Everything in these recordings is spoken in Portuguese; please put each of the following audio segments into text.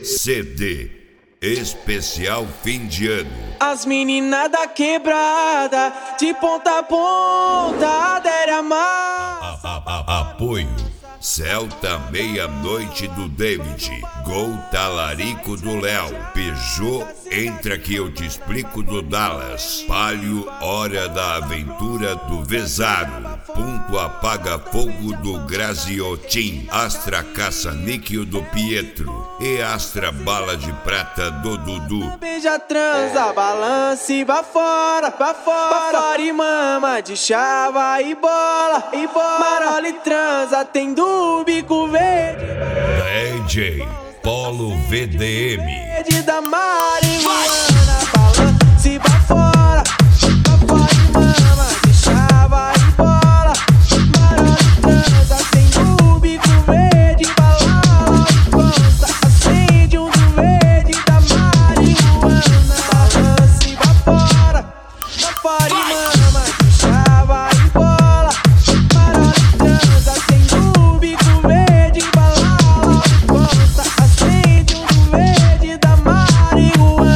CD especial fim de ano. As meninas da quebrada, de ponta a ponta, adere a massa. Apoio Celta Meia-Noite do David, Gol Talarico do Léo, Peugeot Entra Que Eu Te Explico do Dallas, Palio Hora da Aventura do Vezaro, Ponto Apaga Fogo do Graziotin, Astra Caça-Níquel do Pietro e Astra Bala de Prata do Dudu. Beija, transa, balance, vá fora, vá fora e mama de chava e bola, marola e transa, tem do bico verde. DJ Polo VDM. Verde da marihuana, balance, vá fora e mama de chava e bola, marola e transa, tem do bico verde, balala e pança, acende um do verde da marihuana, balance, vá fora e mama de chava e bola, marola e transa, tem do bico verde, balala e pança, acende um do verde da marihuana.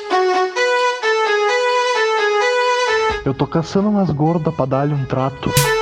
Eu tô caçando umas gordas pra dar-lhe um trato.